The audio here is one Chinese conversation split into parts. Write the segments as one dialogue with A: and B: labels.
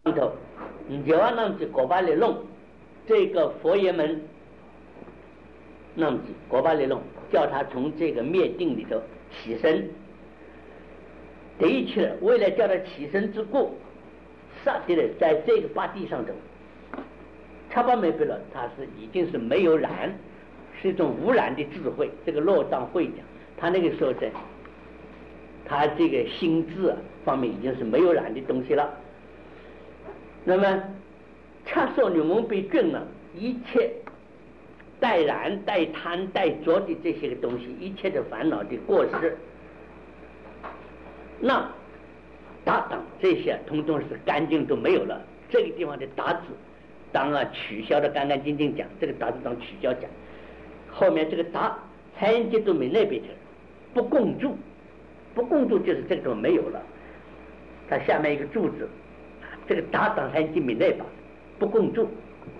A: 上头，就要那么子国巴里弄这个佛爷们，那么子国巴里弄叫他从这个灭定里头起身。第一次为了叫他起身之故，杀敌人在这个八地上头，查巴没贝了，他是已经是没有染，是一种无染的智慧。这个洛藏会讲，他那个时候在，他这个心智方面已经是没有染的东西了。那么，恰说你们被菌了，一切带染、带贪、带浊的这些个东西，一切的烦恼的过失。那打挡这些通通是干净都没有了。这个地方的打字当取消的干干净净讲，这个打字当取消讲。后面这个打财印节都没那边去，不共住，不共住就是这个都没有了。它下面一个柱子，这个打挡财印节没那把不共住。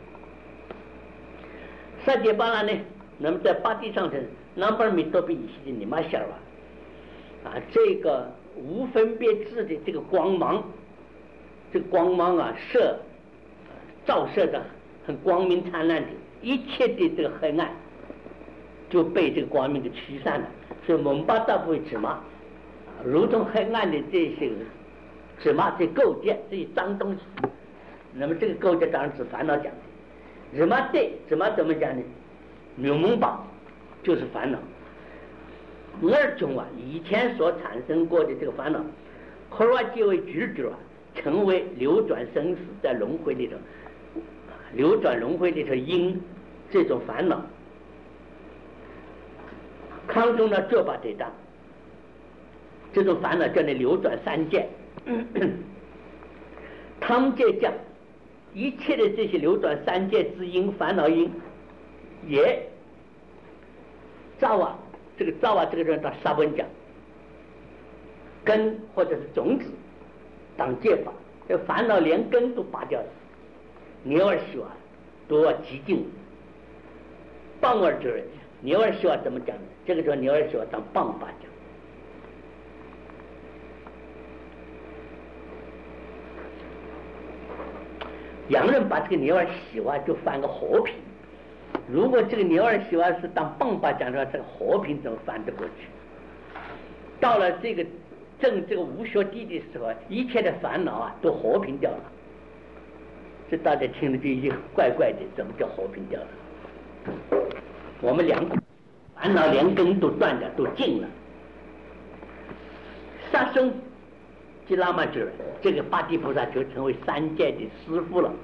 A: 萨杰巴拉呢，那么在八地上头，南巴米多比一些的你妈小这个无分别智的这个光芒，这个光芒照射的很光明灿烂的，一切的这个黑暗就被这个光明给驱散了。所以蒙巴大部分芝麻，如同黑暗的这些芝麻这构件这些脏东西，那么这个构件当然是烦恼讲的。芝麻怎么讲呢？牛蒙巴就是烦恼。二种以前所产生过的这个烦恼，后来结为局成为流转生死在轮回里头，流转轮回里头因这种烦恼，康中呢这把对当，这种烦恼叫你流转三界，他们这讲一切的这些流转三界之因烦恼因，也这个人到沙文讲根或者是种子当戒法，这烦恼连根都拔掉了。牛儿希望都要极尽棒儿之人，牛儿希望怎么讲呢？这个时候牛儿希望当棒把讲。洋人把这个牛儿喜欢就翻个和平，如果这个牛儿喜欢是当棒把讲的话，这个和平怎么翻得过去？到了这个正这个无学地的时候，一切的烦恼都和平掉了。这大家听了就已经怪怪的，怎么叫和平掉了？我们两烦恼连根都断掉，都尽了。杀生即拉玛者，这个八地菩萨就成为三界的师父了，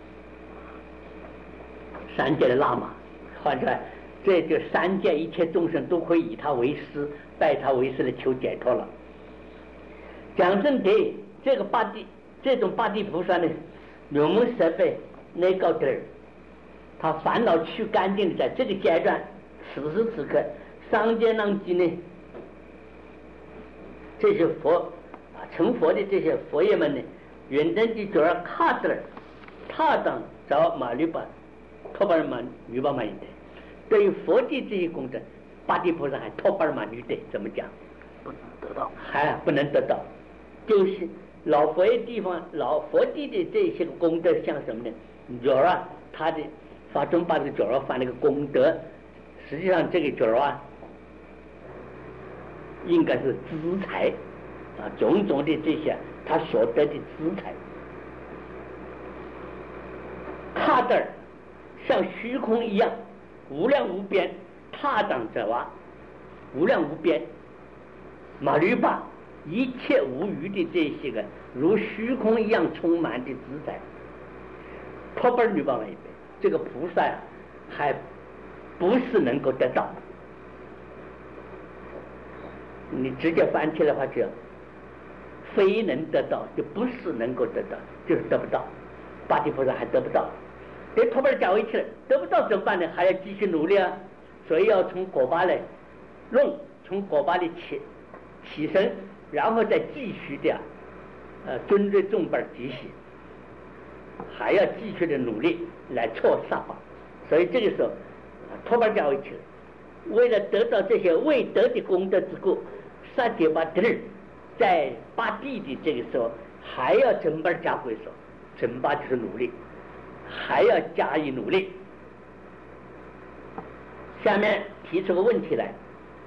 A: 三界的喇嘛。换出来，这就三界一切众生都可以以他为师，拜他为师来求解脱了。讲真的，这个这种八地菩萨呢，入门设备那高点儿，他烦恼去干净的，在这个阶段，此时此刻，上界浪机呢，这些成佛的这些佛爷们呢，远真的就要卡着了，踏当找马律巴，托巴尔马律巴马一代。对于佛的这些功德，八地菩萨还托巴尔马律的，怎么讲？不能得到，还不能得到，就是老佛爷地方，老佛地的这些个功德像什么呢？角儿他的法中把这个角儿犯了个功德，实际上这个角儿应该是资财种种的这些他所得的资财，踏得儿像虚空一样无量无边，踏当者无量无边，马律巴一切无余的这些个如虚空一样充满的自在，托巴律巴一边，这个菩萨还不是能够得到。你直接翻起来的话，就非能得到，就不是能够得到，就是得不到。八地菩萨还得不到，给托巴讲回去了，得不到怎么办呢？还要继续努力所以要从果巴来弄，从果巴里起身，然后再继续的尊对众本集习，还要继续的努力来错杀法。所以这个时候托巴讲回去了，为了得到这些未得的功德之故，萨杰巴德在八地的这个时候还要整本加会说， 陈八就是努力，还要加以努力。下面提出个问题来，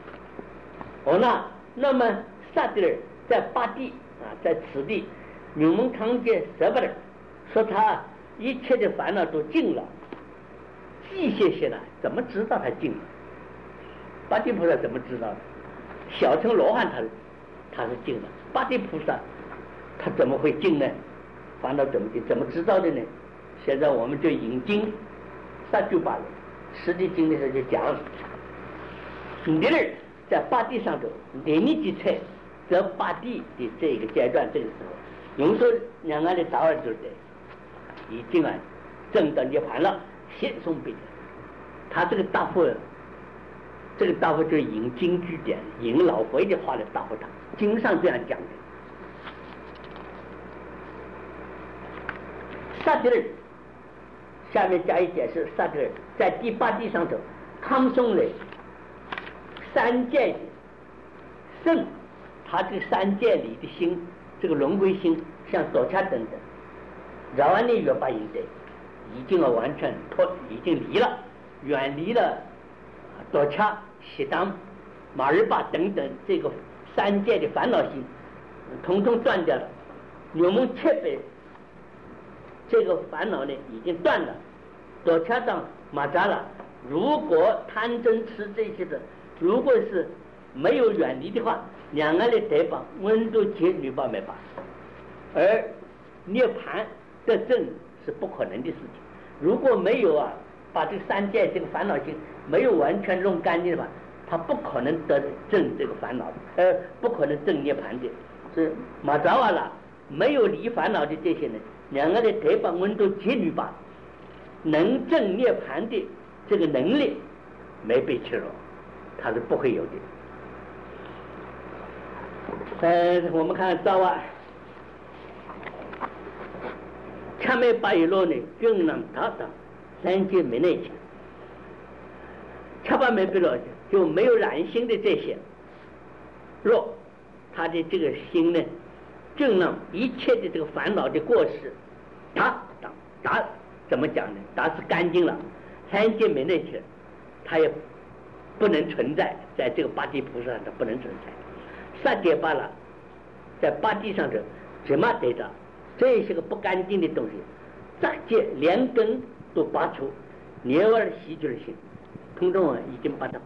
A: 那么萨迪尔在巴地在此地牛门康界舍不得，说他一切的烦恼都尽了，机械性的怎么知道他尽了？八地菩萨怎么知道的？小乘罗汉他是尽了，八地菩萨他怎么会尽呢？烦恼怎么尽？怎么知道的呢？现在我们就引经萨就罢了。实际经里头就讲，你儿在八地上头，连你几菜，在八地的这个阶段，这个时候，用说两个的达尔就是已经证到涅槃了，先送别人。他这个答复就是引经据典，引老佛爷的话来答复他，经上这样讲的。萨提尔下面加以解释，萨提尔在第八地上头康松嘞三界的圣，他这个三界里的心，这个轮回心，像躲恰等等，饶安尼约巴因的已经完全已经离了，远离了躲恰、西当、马尔巴等等这个三界的烦恼心，统统断掉了。牛蒙切贝这个烦恼呢已经断了，躲恰当马扎了。如果贪嗔痴这些的，如果是没有远离的话，两岸的得把温度节律把没把，而涅槃得证是不可能的事情。如果没有把这三界这个烦恼心没有完全弄干净的话，他不可能得证这个烦恼，不可能证涅槃的。是马扎瓦了，没有离烦恼的这些人，两个的得把温度节律把能证涅槃的这个能力没被切入，他是不会有的。我们看早前面八一路呢，更能达到三界没内情，七八没被落就没有染心的这些，若他的这个心呢，更让一切的这个烦恼的过失，打怎么讲呢？打是干净了，三界没内情，他也不能存在在这个八地菩萨上，不能存在。萨界巴了，在八地上头怎么得到这些个不干净的东西，杂界连根都拔除，涅尔喜觉心，通通已经把它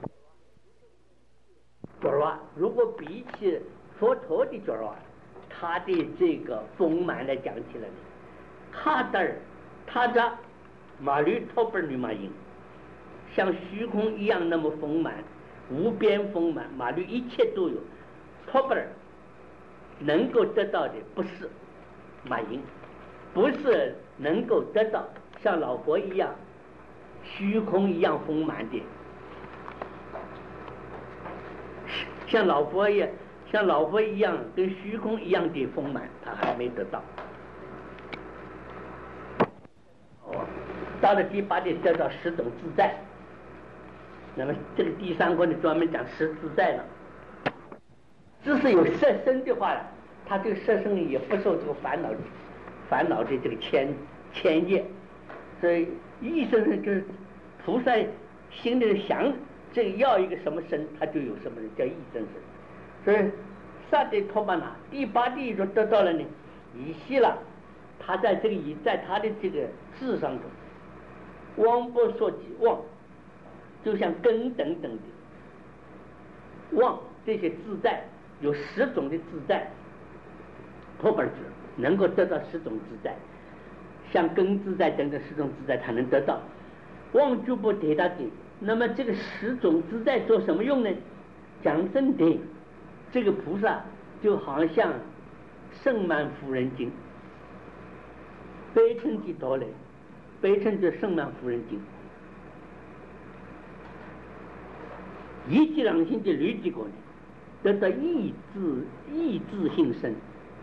A: 觉了。如果比起佛陀的觉了，他的这个丰满来讲起来呢，他的马律托本女马音，像虚空一样那么丰满，无边丰满，马律一切都有。托本能够得到的不是马音，不是能够得到像老佛一样虚空一样丰满的，像老佛一样跟虚空一样的丰满，他还没得到。到了第八地得到十种自在，那么这个第三关呢专门讲十自在了。只是有色身的话，他这个色身也不受这个烦恼的这个牵业，所以意身就是菩萨心里想这个要一个什么身，他就有什么人叫意身身。所以萨德托巴那第八地就得到了呢，以西了，他在这个在他的这个智上头，妄不所及妄，就像根等等的妄这些自在。有10种的自在，托本子能够得到10种自在，像根自在等等10种自在，他能得到。妄就不得到的，那么这个10种自在做什么用呢？讲真的，这个菩萨就好像圣曼夫人经，悲称的多嘞，悲称的圣曼夫人经，一即两心的律结果呢？得到意志性身，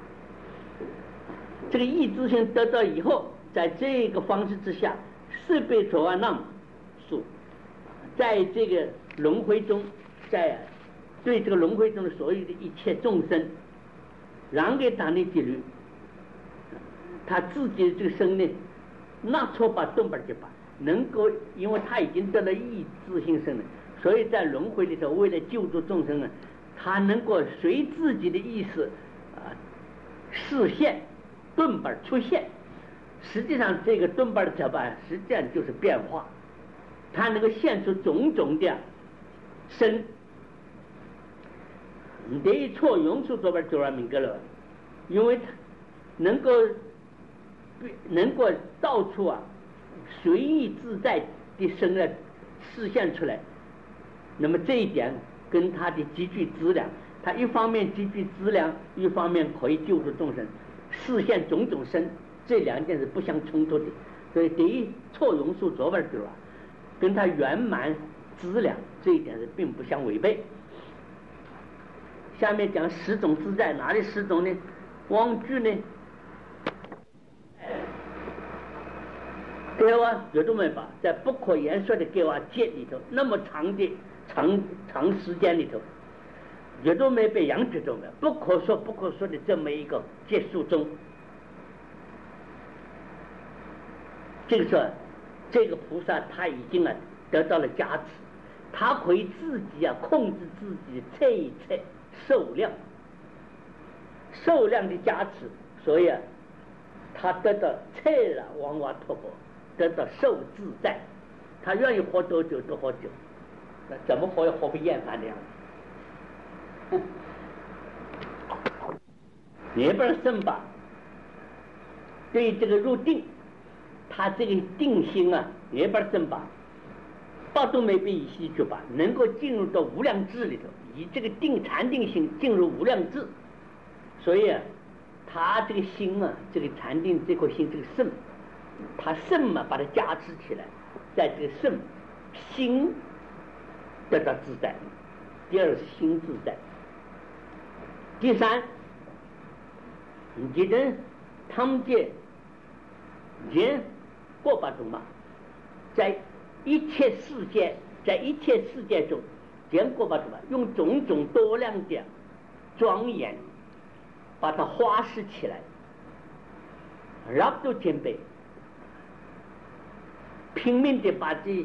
A: 这个意志性得到以后，在这个方式之下，四倍左岸那么数，在这个轮回中，在对这个轮回中的所有的一切众生，让给他的几率， 他自己的这个身呢，那错把顿把就把能够，因为他已经得了意志性身了，所以在轮回里头，为了救助众生呢，他能够随自己的意识视现顿把出现。实际上，这个顿把的这把实际上就是变化，它能够现出种种的身。对错用处这边就让明个了，因为它能够到处随意自在的身来示现出来。那么这一点跟他的积聚资粮，他一方面积聚资粮，一方面可以救助众生，示现种种身，这两件是不相冲突的。所以对于错用处这边就跟他圆满资粮这一点是并不相违背。下面讲十种自在，哪里十种呢？妄句呢？给我有这么把在不可言说的给我界里头，那么长时间里头，有都没被养觉中的不可说的这么一个结束中，这个时候，这个菩萨他已经得到了加持，他可以自己控制自己的这一切受量的加持，所以他得到彻了往外突破，得到受自在，他愿意活多久都活久，那怎么活也活不厌烦的样子。涅槃圣法对这个入定，他这个定心涅槃圣法八度没被以西去吧，能够进入到无量智里头，以这个禅定心进入无量智，所以他这个心这个禅定这颗心，这个圣，他圣把它加持起来，在这个圣心得到自在。第二是心自在。第三，你的他们界人过把中嘛，在一切世界中，人过把中嘛，用种种多量的庄严把它花饰起来，然后兼备，拼命的把这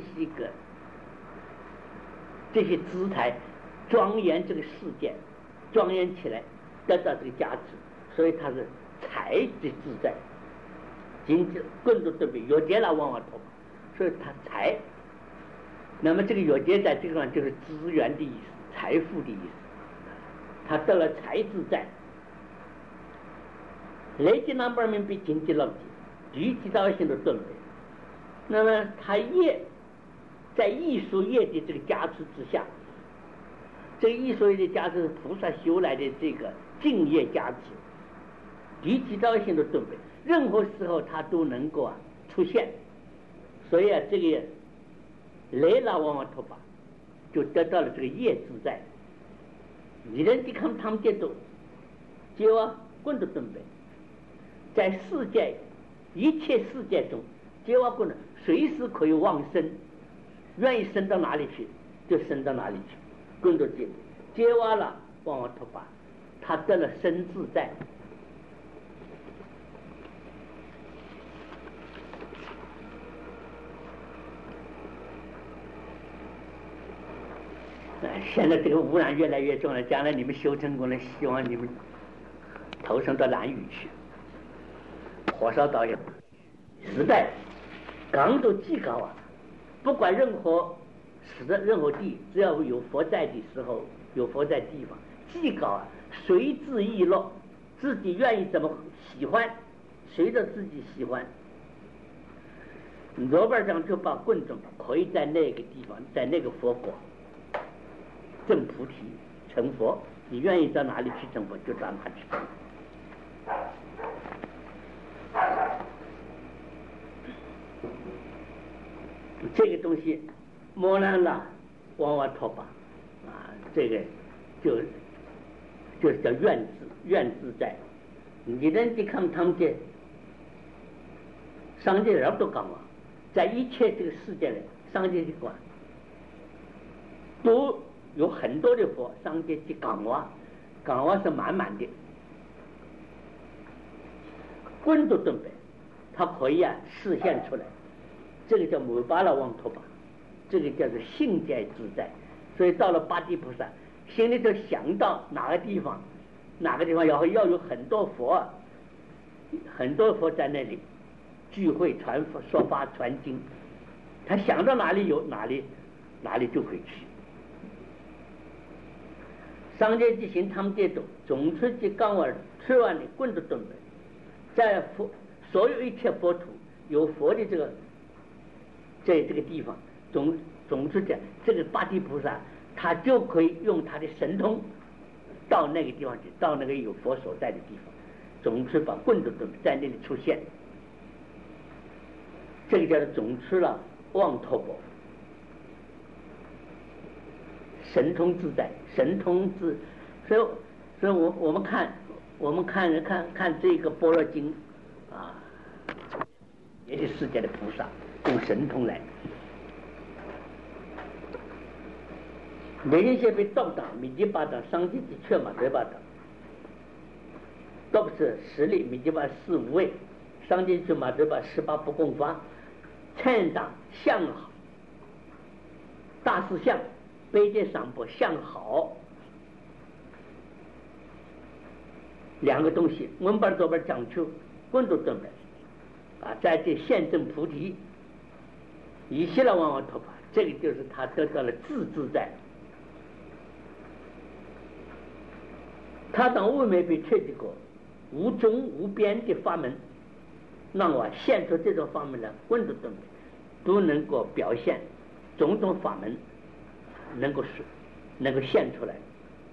A: 些姿态庄严这个世界，庄严起来，得到这个价值，所以它是财的自在。经济更多对比有节了往往投，所以它财。那么这个有节在这个上就是资源的意思，财富的意思，他得了财自在。累积那方面比经济了解，具体到性的准备。那么他业在艺术业的这个加持之下，这个艺术业的加持是菩萨修来的这个敬业加持，具体到性的准备，任何时候他都能够出现。所以这个雷拉往往突发，就得到了这个业自在。你人去看他们这都，就滚的准备，在世界一切世界中，结果滚随时可以往生，愿意升到哪里去就升到哪里去，滚着结果了往往突发，他得了身自在。现在这个污染越来越重了，将来你们修成功了，希望你们投身到蓝屿去，火烧岛屿，实在高度极高不管任何地，只要有佛在的时候，有佛在地方，极高随自意乐，自己愿意怎么喜欢，随着自己喜欢。罗班长就把棍子可以在那个地方，在那个佛国证菩提成佛，你愿意到哪里去成佛就到哪里去。这个东西磨难了往往脱吧这个就是叫愿自在。你人去看他们这上界人都讲在一切这个世界里，上界去管都有很多的佛，上界去讲话是满满的，滚都准备。 它可以实现出来。这个叫摩巴拉旺托巴，这个叫做心在自在。所以到了八地菩萨，心里头想到哪个地方要有很多佛在那里聚会传佛说法传经，他想到哪里有哪里就可以去。上界之行他们这种总出去刚尔吃完的棍子准备，在所有一切佛土有佛的在这个地方总出去，这个八地菩萨他就可以用他的神通到那个地方去，到那个有佛所在的地方，总是把棍子准备在那里出现。这个叫做总持了旺托钵，神通自在，神通自，所以我们看这个般若经啊，也是世界的菩萨用神通来。每人些被道党、米吉巴党、商机之却马德巴党，都不是实力，米吉巴四无畏，商机之马德巴18不共发，称党相好，大事相，悲戒赏钵相好，两个东西，文本左边讲究，棍都准备在这现证菩提，以西了往往托法，这个就是他得到了自在。他当无没被彻底过无中无边的法门，让我现出这种法门来，棍都准备都能够表现种种法门，能够现出来。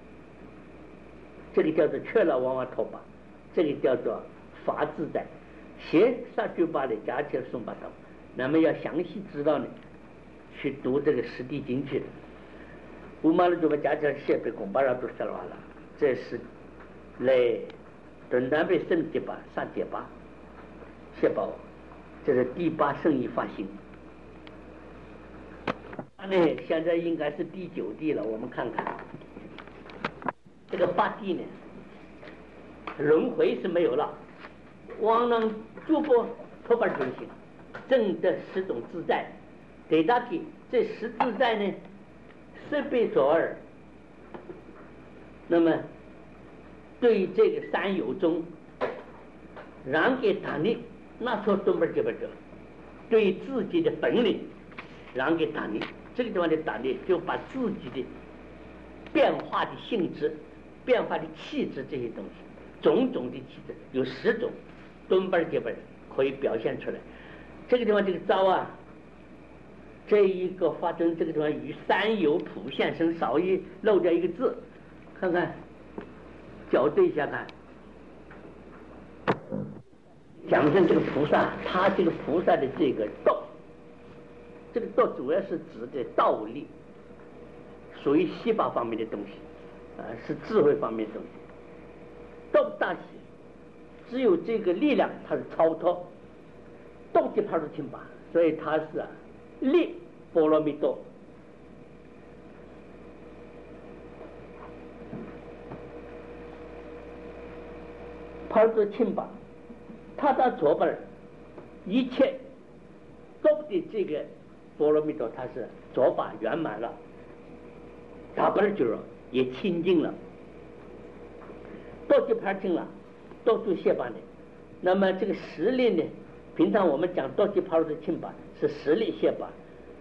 A: 这个叫做确了往往托巴，这个叫做法自在。写杀九八的加起来送八道，那么要详细知道呢，去读这个实地经去。乌马的就把加起来写被公巴拉都说完了，这是来等待被圣结巴上结巴写报，这是第8圣意发行。现在应该是第9地了，我们看看这个8地呢，轮回是没有了，往能诸波托巴中心，正的10种自在，给他给这10自在呢，10倍所二。那么对这个三有中让给他的那说东边这边者，对自己的本领让给他的这个地方的打力，就把自己的变化的性质、变化的气质这些东西，种种的气质有10种，东边这边可以表现出来。这个地方这个招这一个发生这个地方与三有普现生少一漏掉一个字，看看校对一下看。讲真，这个菩萨，他这个菩萨的这个道，这个道主要是指的道力，属于西法方面的东西，是智慧方面的东西。道大喜，只有这个力量，它是超脱，道的帕鲁钦巴，所以它是力波罗蜜多。帕鲁钦巴。他到左边一切都的这个波罗蜜多，它是左把圆满了，大边就是也清净了，到这盘清了，到处谢巴呢。那么这个实力呢，平常我们讲到这盘的清巴是实力谢巴，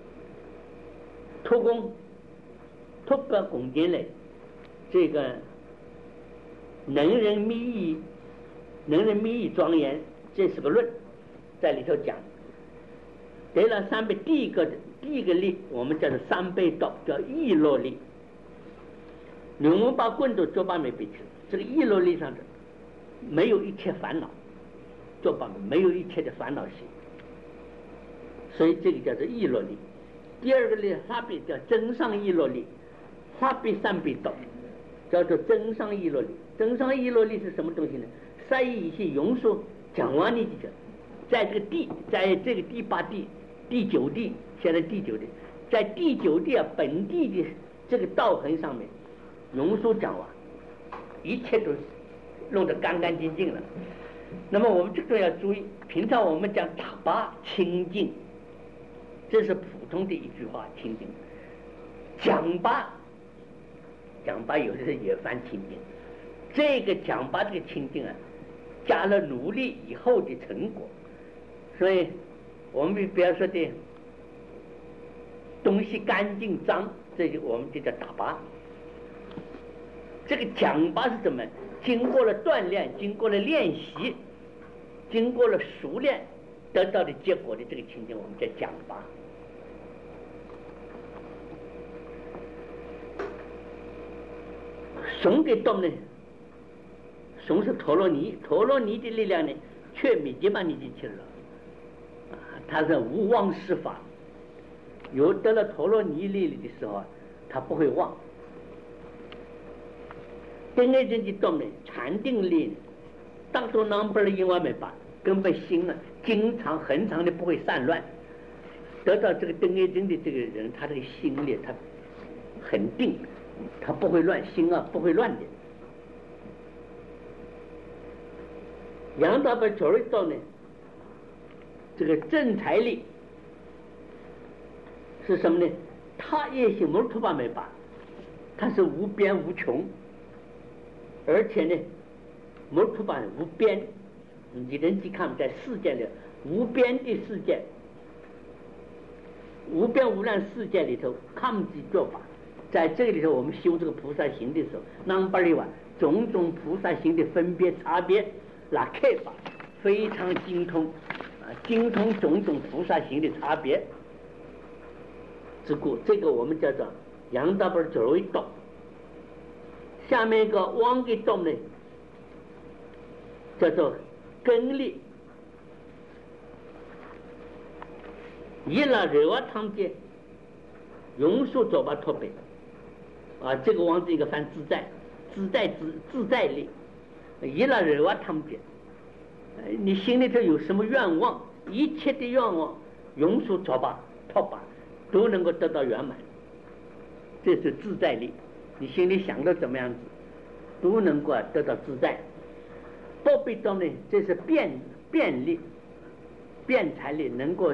A: 托功托把拱进来，这个能人密意庄严，这是个论，在里头讲。得了3倍，第一个力，我们叫做3倍道，叫意乐力。我们把棍都做把没背起，这个意乐力上的没有一切烦恼，做把没有一切的烦恼心，所以这个叫做意乐力。第二个力，法比叫真上意乐力，法比3倍道，叫做真上意乐力。真上意乐力是什么东西呢？3意一些庸俗讲完的这个，在这个在这个第8地、第9地，现在第9地，在第9地本地的这个道痕上面，庸俗讲完，一切都弄得干干净净了。那么我们这个要注意， 平常我们讲打巴清净，这是普通的一句话清净。讲巴有时也翻清净，这个讲巴这个清净啊，加了努力以后的成果。所以我们不要说的东西干净脏，这就我们就叫打巴。这个讲巴是怎么？经过了锻炼，经过了练习，经过了熟练得到的结果的这个情景，我们叫讲巴。怂给动呢？怂是陀罗尼，陀罗尼的力量呢，却没地把你进去了。它是无忘失法，有得了陀罗尼力的时候，他不会忘。跟那阵的动呢，禅定力，当初囊不是因为没把，根本心啊，经常恒常的不会散乱。得到这个登业真的这个人，他这个心里他很定，他不会乱，心啊不会乱的。杨大伯九日动呢，这个正财力是什么呢？他也是摩托巴没把，他是无边无穷。而且呢，摩托巴无边，你人去看在世界里，无边的世界，无边无量世界里头，抗击做法，在这个里头，我们修这个菩萨行的时候，南巴里瓦种种菩萨行的分别差别，那看法非常精通啊，精通种种菩萨行的差别之故，这个我们叫做杨大伯九一道。下面一个汪给动呢，叫做根力。一拉热瓦汤节，榕树左巴托北，啊，这个汪是一个翻自在力。一拉热瓦汤节，你心里头有什么愿望，一切的愿望，榕树左巴托巴都能够得到圆满，这是自在力。你心里想的怎么样子，都能够得到自在。不被动呢，这是便利、辩才力，能够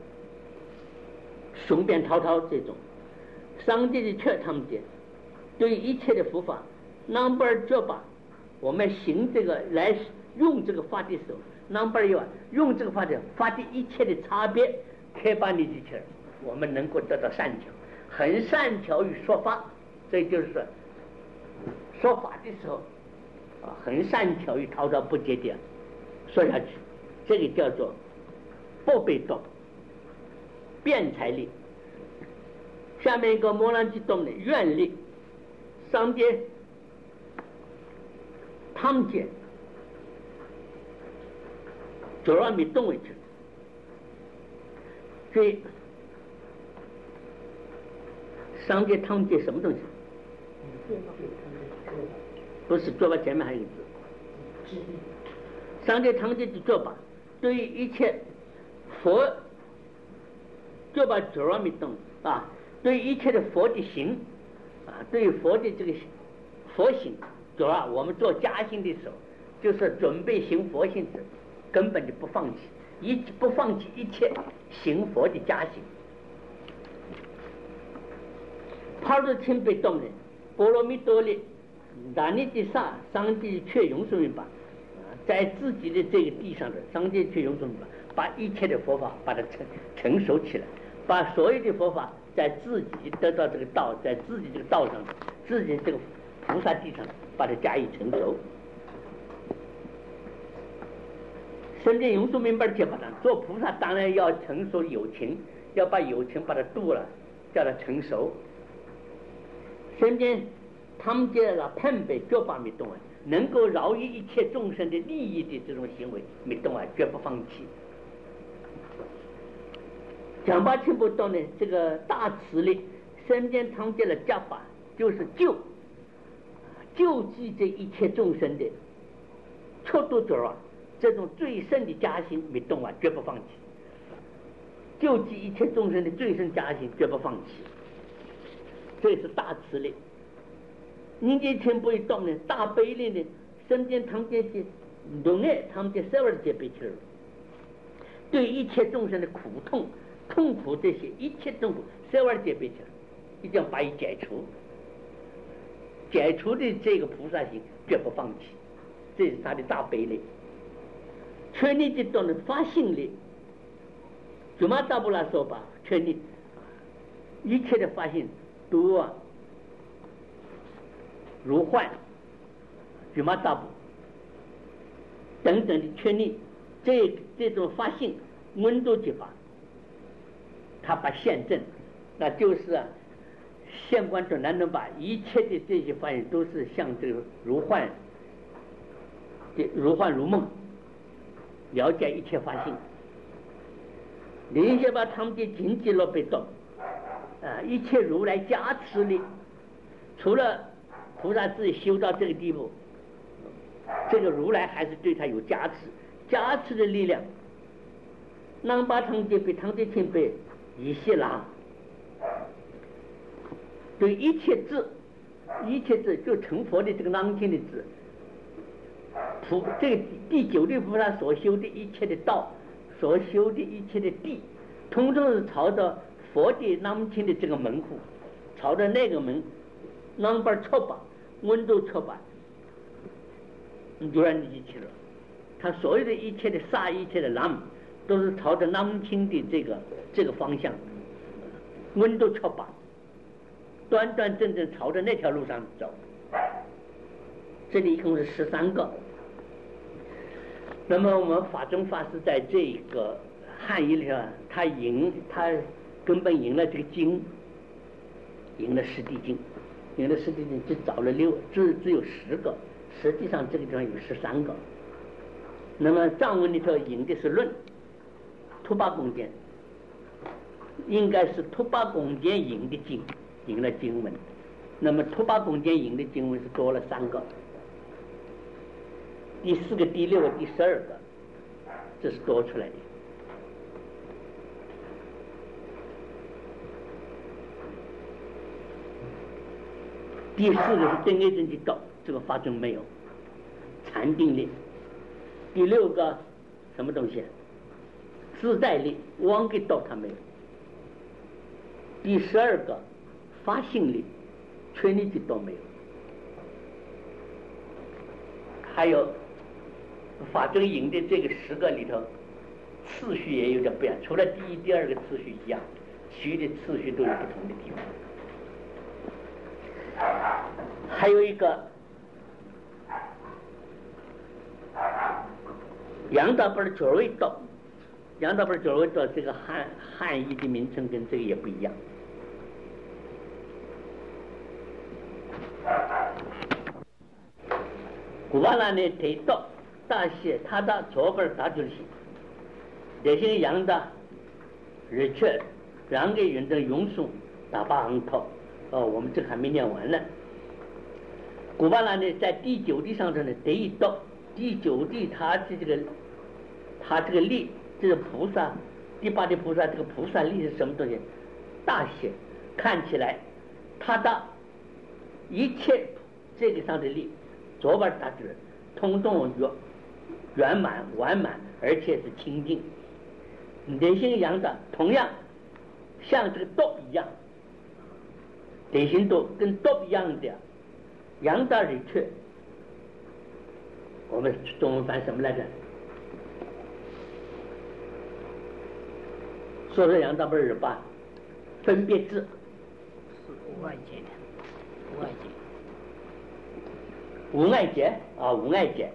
A: 雄辩滔滔这种。上界的却他们讲，对于一切的佛法 ，number 就把我们行这个来用这个法的时候 ，number 1用这个法的一切的差别，开把你进去，我们能够得到善巧，很善巧于说法。这就是说，说法的时候，啊，很善巧于滔滔不绝地说下去，这个叫做不被动、辩才力。下面一个摩兰基动的愿力，上界、汤界，主要没动为止，所以上界、汤界什么东西？不是做法前面还有一个字，上界汤界的做法，对于一切佛做法主要没动啊，对于一切的佛的行啊，对于佛的这个佛行，主要我们做加行的时候，就是准备行佛行时，根本就不放弃，不放弃一切行佛的加行。帕罗钦被动的波罗蜜多力，达尼的上界却永顺吧，在自己的这个地上的上界却永顺吧，把一切的佛法把它成熟起来，把所有的佛法在自己得到这个道，在自己这个道上，自己这个菩萨地上把它加以成熟。身见永顺明白的解法上，做菩萨当然要成熟有情，要把有情把它度了，叫它成熟。身见他们接了判别绝法没动啊，能够饶益一切众生的利益的这种行为没动啊，绝不放弃。讲法听不懂呢，这个大慈力身见他们接了加法，就是救济这一切众生的出度者啊，这种最深的加行没动啊，绝不放弃。救济一切众生的最深加行，绝不放弃。这是大慈力。人间听不会动呢，大悲力呢，身边堂间是浓爱，他们的十二节被去了， 对一切众生的苦痛、痛苦这些一切痛苦，十二界别起来，一定要把它解除。解除的这个菩萨行绝不放弃，这是他的大悲力。全力的都能发心力，祖玛达布拉说吧，全力一切的发心都如幻、祖玛达布等等的全力，这种发心温度结法，他把现证，那就是现观中难能把一切的这些发现都是像这个如幻如梦，了解一切发性。连些把他们的经济了被动一切如来加持力，除了菩萨自己修到这个地步，这个如来还是对他有加持的力量。能把堂姐被堂姐前辈一些啦，对一切智就成佛的这个当天的智，这个第九地菩萨所修的一切的道，所修的一切的地，通通是朝着佛的当天的这个门户，朝着那个门那边错吧，温度错吧，突然就去了。他所有的一切的杀，一切的狼，都是朝着南京的这个方向，温度错吧，端端正正朝着那条路上走。这里一共是13个。那么我们法中法师在这个汉译里头，他根本赢了这个经，赢了十地经，只找了只有10个，实际上这个地方有13个。那么藏文里头赢的是论，图巴贡典，应该是图巴贡典赢的经，赢了经文。那么图巴贡典赢的经文是多了3个，第4个、第6个、第12个，这是多出来的。第4个是真爱真的道，这个法中没有禅定力。第6个什么东西？自在力，妄给道他没有。第12个发心力，全力的都没有。还有法中营的这个10个里头，次序也有点不一样，除了第1、第2个次序一样，其余的次序都有不同的地方。还有一个杨大本的九位道，杨大本九位道这个汉译的名称跟这个也不一样。古巴拉呢提到大些他的左边打就是这些杨的日却让给人的永送打把行头我们这还没念完呢。古巴拉呢在第9地上头呢第一道，第9地他这个力，这个菩萨第8的菩萨，这个菩萨力是什么东西？大些，看起来他的一切这个上的力，左边打就是通通圆满完满，而且是清净。德行阳的同样像这个道一样，德行都跟道一样的阳的日却，我们中文翻什么来着？说说杨大辈儿吧，分别字
B: 无碍界，
A: 无碍界啊，无碍界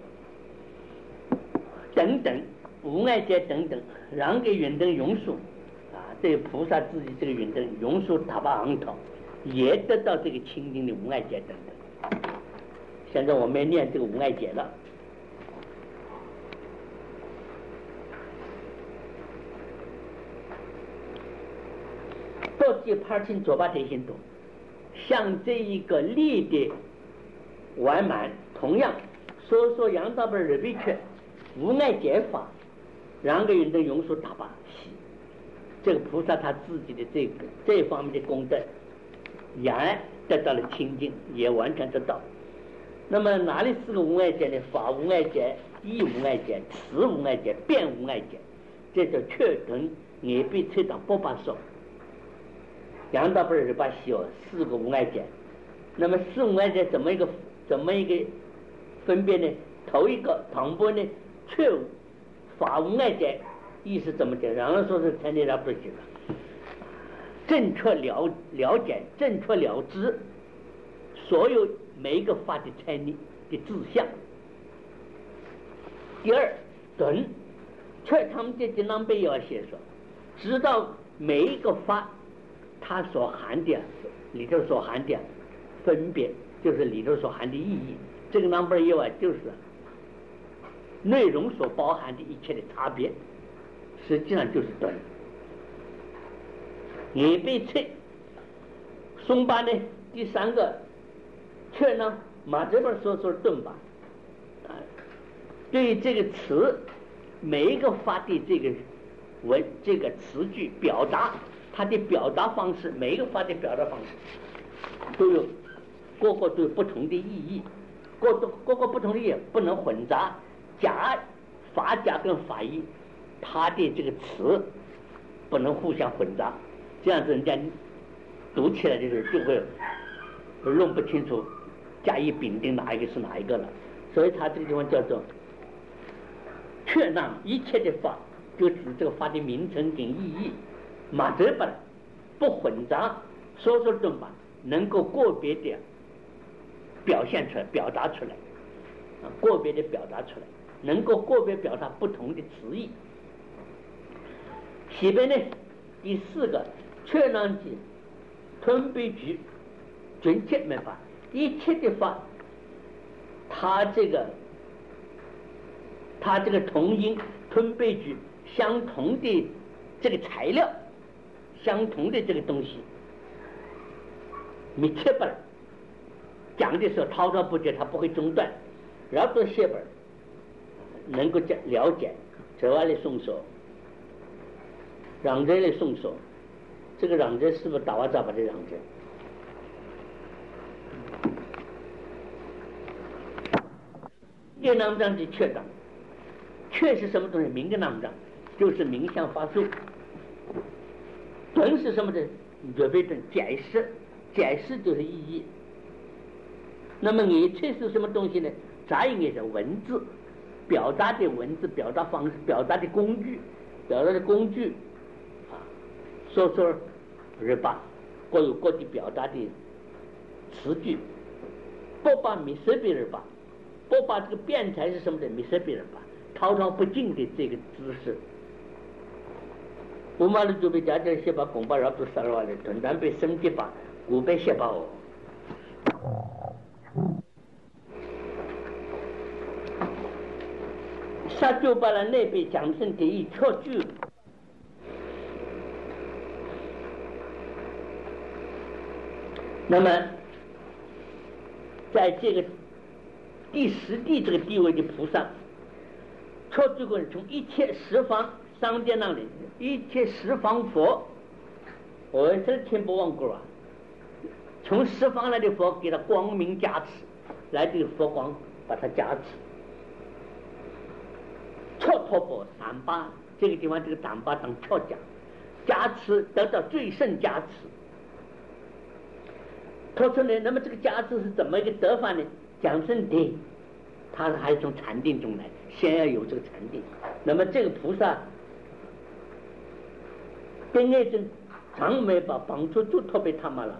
A: 等等，无碍界等等，让给云灯永寿这个菩萨自己这个云灯永寿塔巴昂头，也得到这个清净的无碍界等等。现在我们念这个无碍界了。到底帕钦左巴德行动，像这一个力的完满，同样说杨大辈儿日却无碍解法，让给人的永寿打把西，这个菩萨他自己的这方面的功德，也得到了清净，也完全得到。那么哪里是个无碍解呢？法无碍解、义无碍解、慈无碍解、辩无碍解， 这叫确等也被吹到不把手。杨大不是把写四个无碍解，那么四无碍解怎么一个分别呢？头一个唐波呢，确法无碍解意思怎么讲？然后说是才能不行了，正确了解，正确了知所有每一个法的才理的志向。第二，等却他们这经常被要写说，知道每一个法它所含的里头所含的分别，就是里头所含的意义。这个 number 以外就是内容所包含的一切的差别，实际上就是等。也被吹松巴呢，第三个却呢马这边说顿吧。对于这个词，每一个法的这个词句表达，它的表达方式，每一个法的表达方式都有各个都有不同的意义，各个不同的意义不能混杂，法家跟法义，它的这个词不能互相混杂，这样子人家读起来就会弄不清楚，加以丙定哪一个是哪一个了。所以它这个地方叫做确让一切的法，就指这个法的名称跟意义，马德本不混杂，说顿吧，能够个别的表现出来，表达出来，个别的表达出来，能够个别表达不同的词义。下边呢，第四个确让记吞悲句准确没法，一切的法，它这个同音吞悲句相同的这个材料，相同的这个东西，密切本讲的时候滔滔不绝，它不会中断，然后写本能够了解，这外来送手，让这来送手，这个让这是不是打瓦扎把这让这？这南章的确章，确是什么东西？明个南章就是冥想法术。准是什么的？准备准解释，解释就是意义。那么你确是什么东西呢？杂音也是文字，表达的文字，表达方式，表达的工具，说日巴各有各的表达的词句，不把米色比日巴，不把这个辩才是什么的米色比日巴，滔滔不尽的这个姿势。我们就被家长写把公巴然后都杀了的，突然被升级法，古被写把我。杀就把了那边讲成第一确句。那么，在这个第十地这个地位的菩萨，确据过从一切十方上界那里，一切十方佛，我这天不忘过啊，从十方来的佛给他光明加持，来这个佛光把他加持。错托钵三八这个地方，这个三八当错讲，加持得到最胜加持。托出来，那么这个加持是怎么一个得法呢？讲真的，他还是从禅定中来，先要有这个禅定。那么这个菩萨，跟那种长没把帮助就特别他妈了，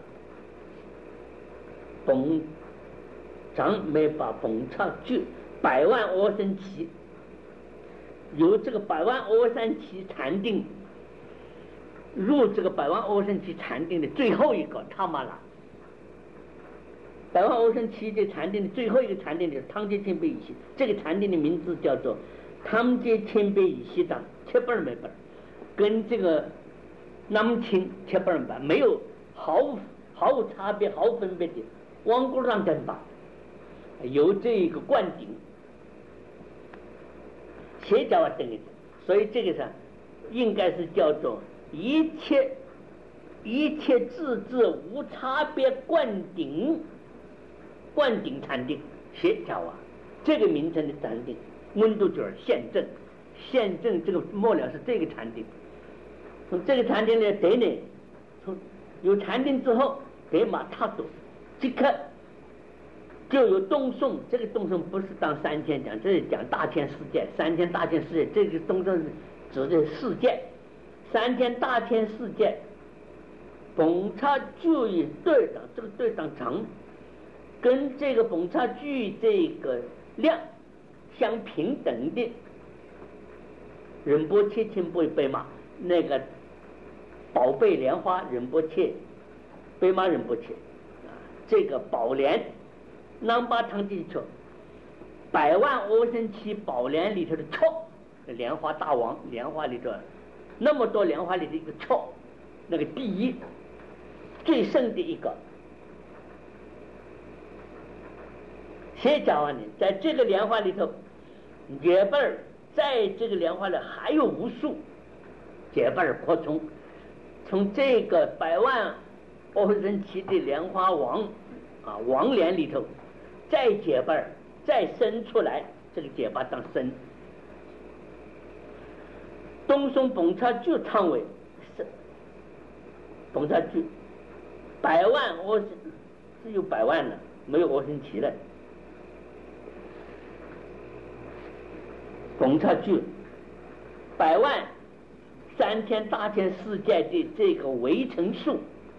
A: 长没把捧场就百万阿僧祇。有这个百万阿僧祇禅定，入这个百万阿僧祇禅定的最后一个他妈了。百万阿僧祇这禅定的最后一个禅定就是汤阶千倍以西，这个禅定的名字叫做汤阶千倍以西章700没本，跟这个南清700版没有毫无差别、毫无分别的王国上正法，有这一个灌顶。谁叫我等一等？所以这个上应该是叫做一切自无差别灌顶禅定，谁叫啊？这个名称的禅定温度就是现证， 现证这个末了是这个禅定，从这个禅定呢得呢，从有禅定之后得马踏度，即刻就有东宋。这个东宋不是当三千讲，这是讲大千世界，三千大千世界，这个东宋指的世界，三千大千世界，本差就以对等，这个对等长跟这个本差距这个量相平等的。仁波切钦不贝玛那个宝贝莲花仁波切贝玛仁波切这个宝莲南巴堂地球100万阿僧祇宝莲里头的错，莲花大王莲花里头那么多莲花里的一个错，那个第一最胜的一个。先讲完了，在这个莲花里头结辈儿，在这个莲花里还有无数结辈儿扩充，从这个100万阿僧祇的莲花王王莲里头再结辈儿再生出来，这个结巴当生。东宋本差就称为本差就100万阿僧，只有100万了，没有阿僧祇了。本差就100万3千大千世界的这个围城数，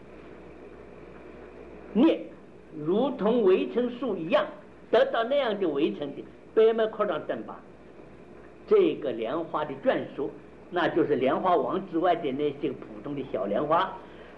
A: 念如同围城数一样，得到那样的围城的北门扩张等吧，这个莲花的眷属，那就是莲花王之外的那些普通的小莲花，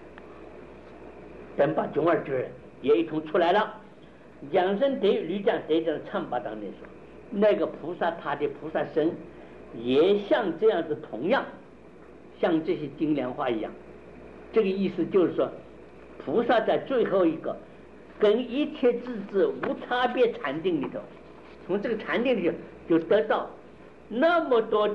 A: 等把中二句也一同出来了。养生得吕讲得这唱吧当年说，那个菩萨他的菩萨身也像这样子，同样像这些金莲花一样。这个意思就是说，菩萨在最后一个跟一切自治无差别禅定里头，从这个禅定里头就得到那么多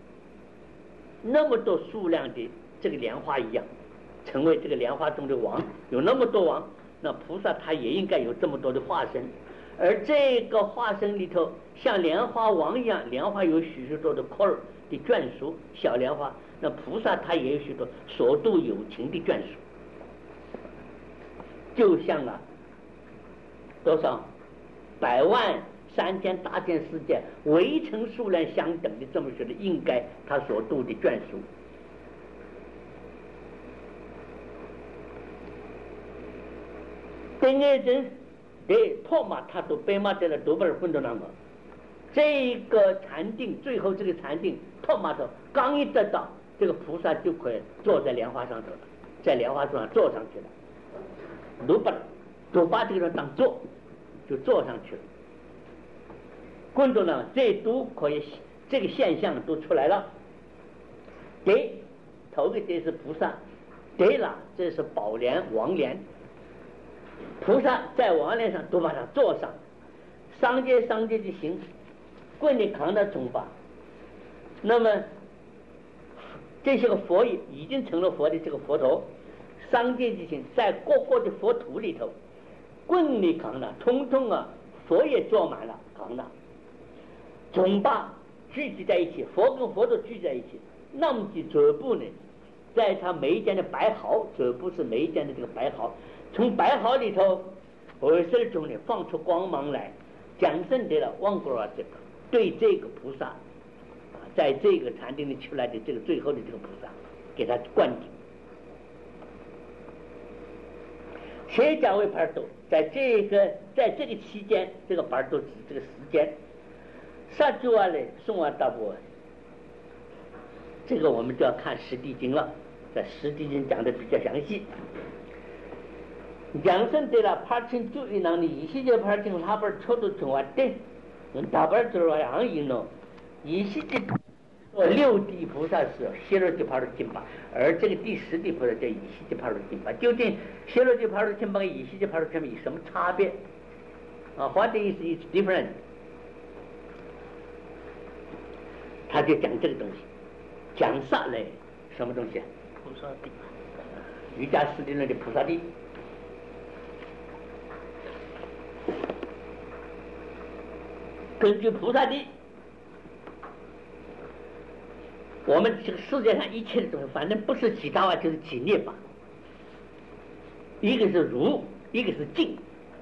A: 数量的这个莲花一样，成为这个莲花中的王。有那么多王，那菩萨他也应该有这么多的化身，而这个化身里头像莲花王一样，莲花有许许多的科尔的眷属，小莲花，那菩萨他也有许多所度有情的眷属，就像多少100万3千大千世界围城数量相等的这么说的，应该他所度的眷属。第二人对托马他都白马在了多半分钟那么，这个禅定最后这个禅定托马头刚一得到，这个菩萨就可以坐在莲花上头了，在莲花上坐上去了，都把这个人当坐，就坐上去了。观众呢，这都可以，这个现象都出来了。对，头一个是菩萨，对了，这是宝莲王莲，菩萨在王莲上都把它坐上，上界的行，棍你扛的中法。那么这些个佛已经成了佛的这个佛头，上界的行在各个的佛土里头，棍你扛的，通通佛也坐满了扛的。总把聚集在一起，佛跟佛都聚在一起。那么的左部呢，在他眉间的白毫，左部是眉间的这个白毫，从白毫里头20中呢放出光芒来，讲圣的了望过了这个对这个菩萨在这个禅定里出来的这个最后的这个菩萨，给他灌顶。谁讲为帕多，在这个期间，这个帕多指这个时间。萨句话嘞，送啊大波，这个我们就要看《十地经》了，在《十地经》讲的比较详细。讲生对了，帕钦就一囊的，一些就帕钦他不是抽都从外对，大半就是外行一弄，一些的6地菩萨是憍罗提帕罗金巴，而这个第10地菩萨叫以西提帕罗金巴。究竟憍罗提帕罗金巴跟以西提帕罗金巴有什么差别？What is its difference？他就讲这个东西，讲啥嘞？什么东西？
B: 菩萨地，
A: 瑜伽师地论的菩萨地。根据菩萨地， 我们这个世界上一切的东西，反正不是几大瓦就是几涅法，一个是如，一个是净。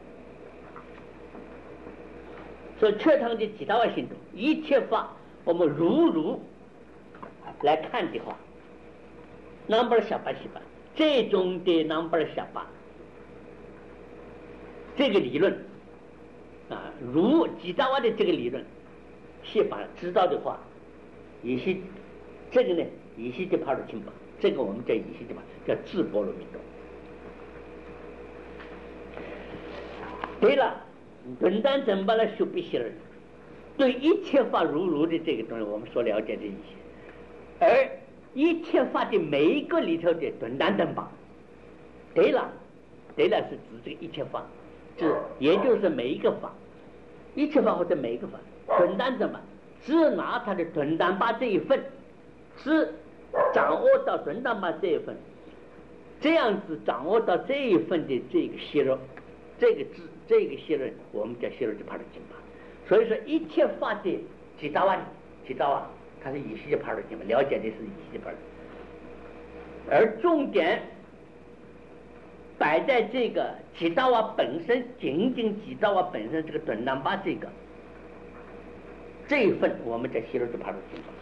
A: 所以确堂的几大瓦心中，一切法我们如来看的话，number 小八西巴，最终的 number 小八，这个理论啊，如几大瓦的这个理论，西巴知道的话，也是这个呢，也是就跑得清吧。这个我们叫也是的嘛，叫自波罗蜜多。对了。顿单正把它修必须了，对一切法如的这个东西，我们所了解的一些，而一切法的每一个里头的顿单正把，对了是指这个一切法，也就是每一个法，一切法或者每一个法，顿单正把，只拿它的顿单把这一份，只掌握到顿单把这一份，这样子掌握到这一份的这个息肉，这个息肉我们叫息肉就帕罗金巴。所以说一切法的几大瓦，它是以西就帕罗金巴，了解的是以西就帕罗，而重点摆在这个几大瓦本身，仅几大瓦本身这个顿单巴这一份我们叫息肉就帕罗金巴。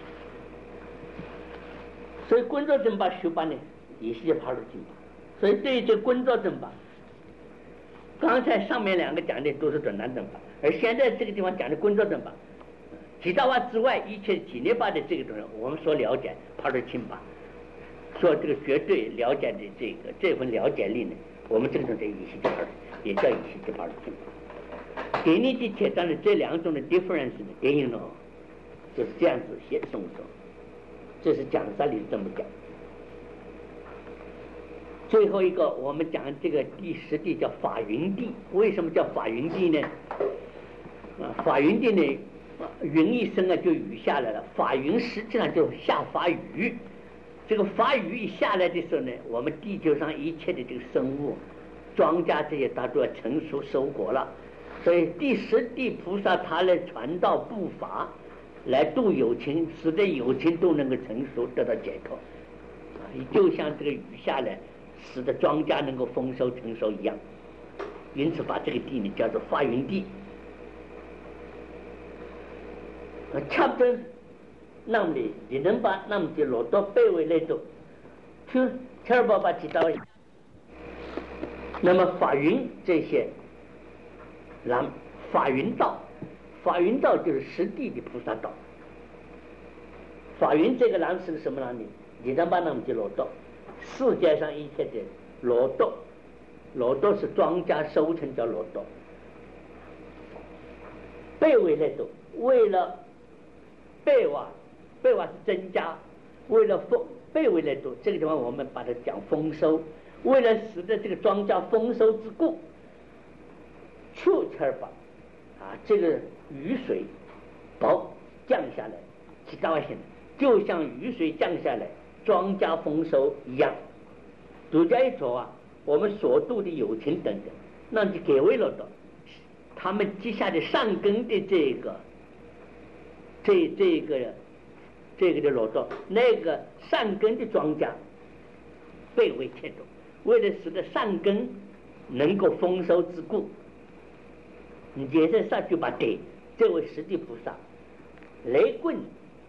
A: 所以观照正巴修巴呢，以西就帕罗金巴。所以对于这观照正巴，刚才上面两个讲的都是顿单正法，而现在这个地方讲的观照正法，几大瓦之外一切几涅巴的这个东西，我们所了解帕罗钦巴，说这个绝对了解的这份了解力呢，我们这种叫以西就帕罗，也叫以西就帕罗钦巴。给你的铁章的这两种的 difference 呢，给你呢就是这样子写送说，这是讲啥里这么讲。最后一个我们讲这个第10地叫法云地，为什么叫法云地呢？法云地呢，云一声就雨下来了，法云实际上就是下法雨。这个法雨一下来的时候呢，我们地球上一切的这个生物、庄稼这些它都要成熟收获了，所以第10地菩萨他来传道布法，来度有情，使得有情都能够成熟得到解脱，就像这个雨下来使得庄稼能够丰收成熟一样，因此把这个地呢叫做法云地。chapter 那么的你能把那么的罗多背为来读，就把几道。那么法云这些，法云道就是10地的菩萨道。法云这个栏是什么栏呢？你能把那么的罗多。世界上一切的罗多是庄稼收成叫罗多，倍为来读，为了倍瓦是增加，为了倍为来读，这个地方我们把它讲丰收，为了使得这个庄稼丰收之故，秋天吧这个雨水降下来，其他外现就像雨水降下来庄稼丰收一样。儒家一说我们所度的有情等等，那就给为了的他们积下的善根的这个的罗多，那个善根的庄稼倍为切度，为了使得善根能够丰收之故，你也是上去把给这位10地菩萨雷棍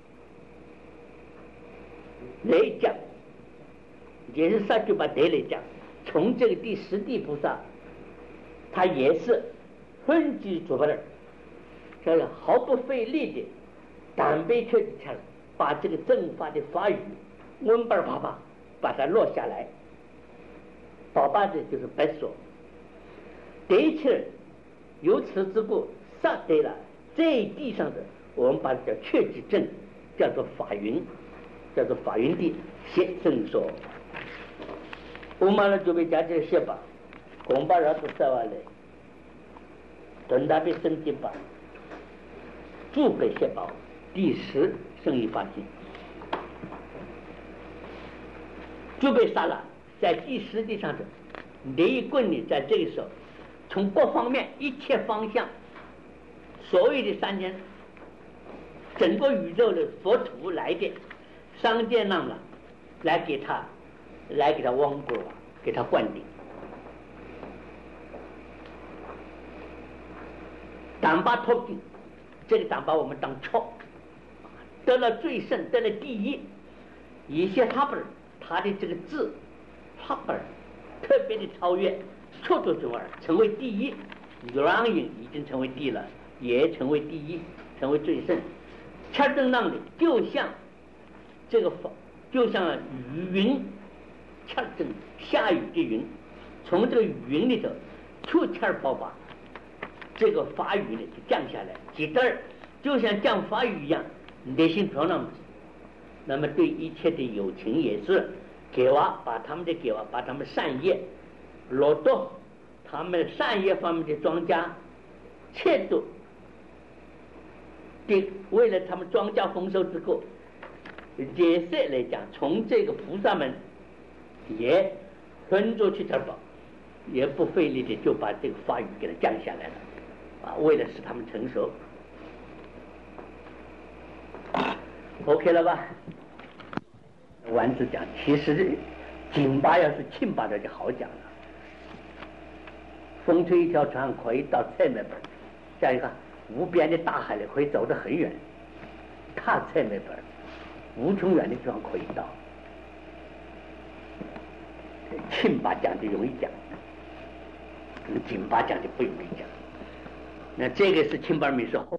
A: 雷将，也是上去把得来讲，从这个第10地菩萨，他也是分居主的，这是毫不费力的胆悲确的强，把这个正法的法语温巴爸把它落下来，爸爸的就是白说，的确由此之故上对了这地上的，我们把它叫确据正，叫做法云，叫做法云地写正说。我们了就被家这些吧，恐怕人都在外来，等他被升级吧，就被写报第10生意发心，就被杀了，在第10地上的雷棍呢，在这个时候，从各方面一切方向，所谓的3天，整个宇宙的佛土来的商界浪了，来给他王国给他灌顶。党拔托顶，这个党把我们当超，得了最胜，得了第一。一些他的这个字，特别的超越，绰绰中二，成为第一。阮云已经成为第一了，也成为第一，成为最胜。切正浪的就像云，切正下雨的云，从这个云里头出气爆发，这个法雨呢就降下来，几点就像降法雨一样，内心漂亮。那么对一切的友情也是给娃，把他们善业落到他们善业方面的庄稼，切都的为了他们庄稼丰收之后，解释来讲，从这个菩萨们也分着去这宝，也不费力的就把这个法雨给它降下来了，为了使他们成熟。OK 了吧？丸子讲，其实紧巴要是轻巴的就好讲了。风吹一条船可以到侧面本，这样一看，无边的大海里可以走得很远，踏侧面本，无穷远的地方可以到。轻巴讲就容易讲，紧巴讲就不容易讲。那这个是轻巴密说。